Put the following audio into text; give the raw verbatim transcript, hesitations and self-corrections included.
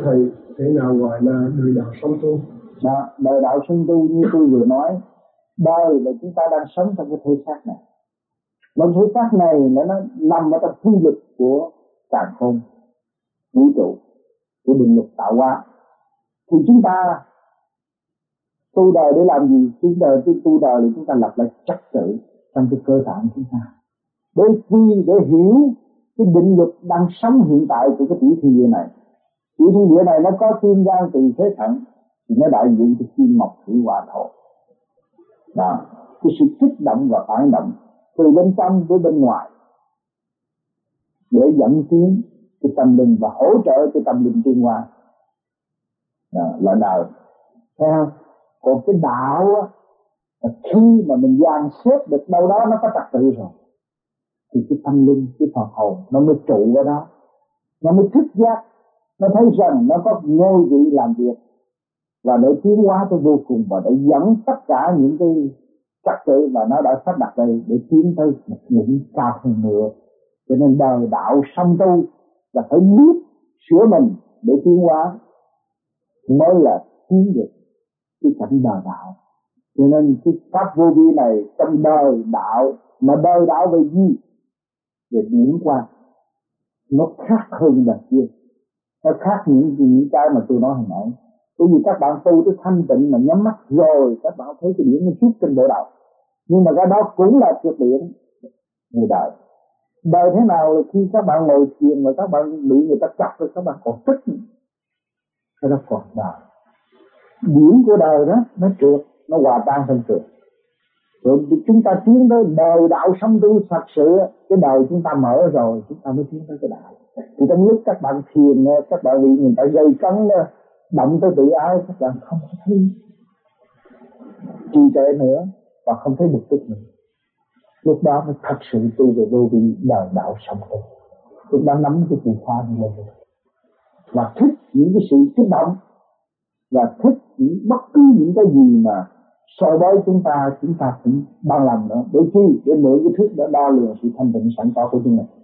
thầy, thế nào gọi là đời đạo sống tu? Đó, đời đạo sống tu như tôi vừa nói, đời là chúng ta đang sống trong cái thể xác này. Mà thể xác này nó, nó nằm ở trong quy luật của càn khôn vũ trụ, của định luật tạo hóa. Thì chúng ta tu đời để làm gì? Chúng đời tu, tu đời để chúng ta lập lại trật tự trong cái cơ tạng chúng ta, để quy để hiểu cái định luật đang sống hiện tại của cái tiểu thiên địa này. Tiểu thiên địa này nó có kim gan tỳ phế thận, thì nó đại diện cho kim mộc thủy hỏa thổ. Đó, cái sự kích động và phản động từ bên trong tới bên ngoài để dẫn tiến cái tâm linh và hỗ trợ cho tâm linh tiến hóa. Đó là đạo. Theo còn cái đạo á, khi mà mình dàn xếp được đâu đó nó có trật tự rồi, thì cái tâm linh, cái phần hồn nó mới trụ ở đó, nó mới thức giác, nó thấy rằng nó có ngôi vị làm việc và để tiến hóa tới vô cùng, và để dẫn tất cả những cái trật tự mà nó đã sắp đặt đây để tiến tới một đỉnh cao hơn nữa. Cho nên đời đạo song tu là phải biết sửa mình để tiến hóa mới là tiến được cái cảnh đời đạo. Cho nên cái pháp vô vi này trong đời đạo, mà đời đạo về gì? Về điển quang. Nó khác hơn là kia, nó khác những những cái mà tôi nói hồi nãy. Bởi vì các bạn tu tới thanh tịnh mà nhắm mắt rồi các bạn thấy cái điển nó chút trên bộ đầu, nhưng mà cái đó cũng là trượt điển người đời. Đời thế nào là khi các bạn ngồi thiền mà các bạn bị người ta chọc rồi các bạn còn tức, cái đó còn đời. Điển của đời đó nó trượt, nó hòa tan thành trượt. Rồi chúng ta tiến tới đời đạo sống tu thật sự, cái đời chúng ta mở rồi chúng ta mới tiến tới cái đạo. Thì trong lúc các bạn thiền, các bạn bị người ta gây cấn động tới tự ái, các bạn không thấy trì trệ nữa và không thấy bực tức nữa. Lúc đó mới thật sự tu về vô vi đời đạo sống tu. Lúc đó nắm cái chìa khóa đi lên và thích những cái sự kích động, và thích những bất cứ những cái gì mà soi bói chúng ta, chúng ta cũng ban làm nữa. Bởi chi? Để mượn cái thức đó đo lường sự thanh tịnh sẵn có của chúng mình.